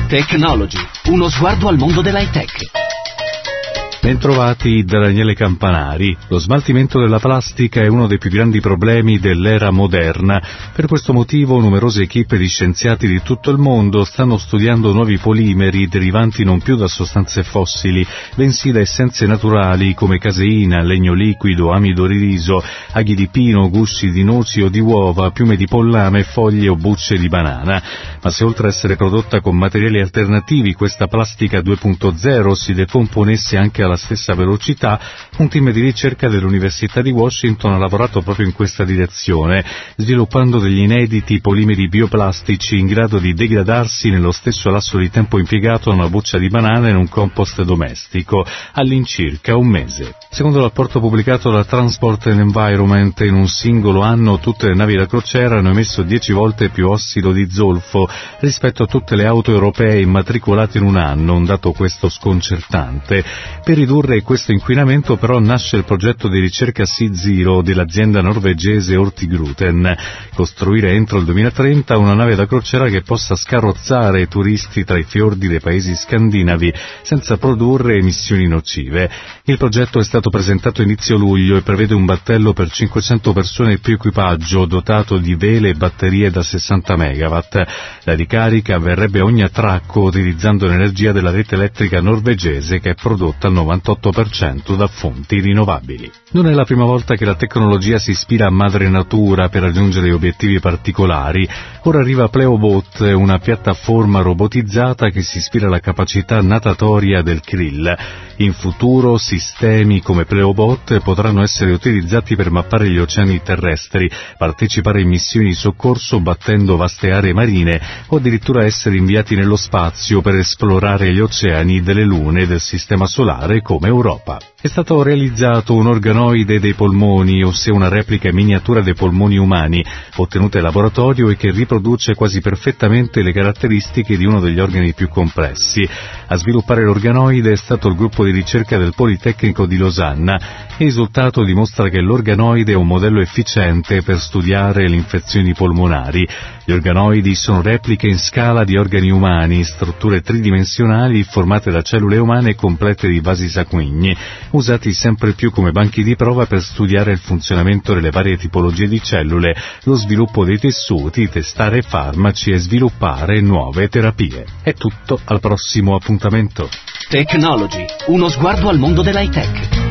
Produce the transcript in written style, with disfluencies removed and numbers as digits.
Technology, uno sguardo al mondo dell'high tech. Bentrovati da Daniele Campanari. Lo smaltimento della plastica è uno dei più grandi problemi dell'era moderna. Per questo motivo numerose equipe di scienziati di tutto il mondo stanno studiando nuovi polimeri derivanti non più da sostanze fossili, bensì da essenze naturali come caseina, legno liquido, amido di riso, aghi di pino, gusci di noci o di uova, piume di pollame, foglie o bucce di banana. Ma se oltre a essere prodotta con materiali alternativi questa plastica 2.0 si decomponesse anche alla stessa velocità, un team di ricerca dell'Università di Washington ha lavorato proprio in questa direzione, sviluppando degli inediti polimeri bioplastici in grado di degradarsi nello stesso lasso di tempo impiegato a una buccia di banana in un compost domestico, all'incirca un mese. Secondo il rapporto pubblicato da Transport and Environment, in un singolo anno tutte le navi da crociera hanno emesso 10 volte più ossido di zolfo rispetto a tutte le auto europee immatricolate in un anno, un dato questo sconcertante. Per ridurre questo inquinamento però nasce il progetto di ricerca Sea-Zero dell'azienda norvegese Hurtigruten, costruire entro il 2030 una nave da crociera che possa scarrozzare i turisti tra i fiordi dei paesi scandinavi senza produrre emissioni nocive. Il progetto è stato presentato inizio luglio e prevede un battello per 500 persone e più equipaggio dotato di vele e batterie da 60 megawatt. La ricarica avverrebbe a ogni attracco utilizzando l'energia della rete elettrica norvegese che è prodotta al 98% da fonti rinnovabili. Non è la prima volta che la tecnologia si ispira a madre natura per raggiungere obiettivi particolari. Ora arriva Pleobot, una piattaforma robotizzata che si ispira alla capacità natatoria del krill. In futuro sistemi come Pleobot potranno essere utilizzati per mappare gli oceani terrestri, partecipare a missioni di soccorso battendo vaste aree marine o addirittura essere inviati nello spazio per esplorare gli oceani delle lune del sistema solare come Europa. È stato realizzato un organoide dei polmoni, ossia una replica miniatura dei polmoni umani, ottenuta in laboratorio e che riproduce quasi perfettamente le caratteristiche di uno degli organi più complessi. A sviluppare l'organoide è stato il gruppo di ricerca del Politecnico di Losanna. Il risultato dimostra che l'organoide è un modello efficiente per studiare le infezioni polmonari. Gli organoidi sono repliche in scala di organi umani, strutture tridimensionali formate da cellule umane complete di vasi sanguigni, usati sempre più come banchi di prova per studiare il funzionamento delle varie tipologie di cellule, lo sviluppo dei tessuti, testare farmaci e sviluppare nuove terapie. È tutto, al prossimo appuntamento. Technology, uno sguardo al mondo dell'high tech.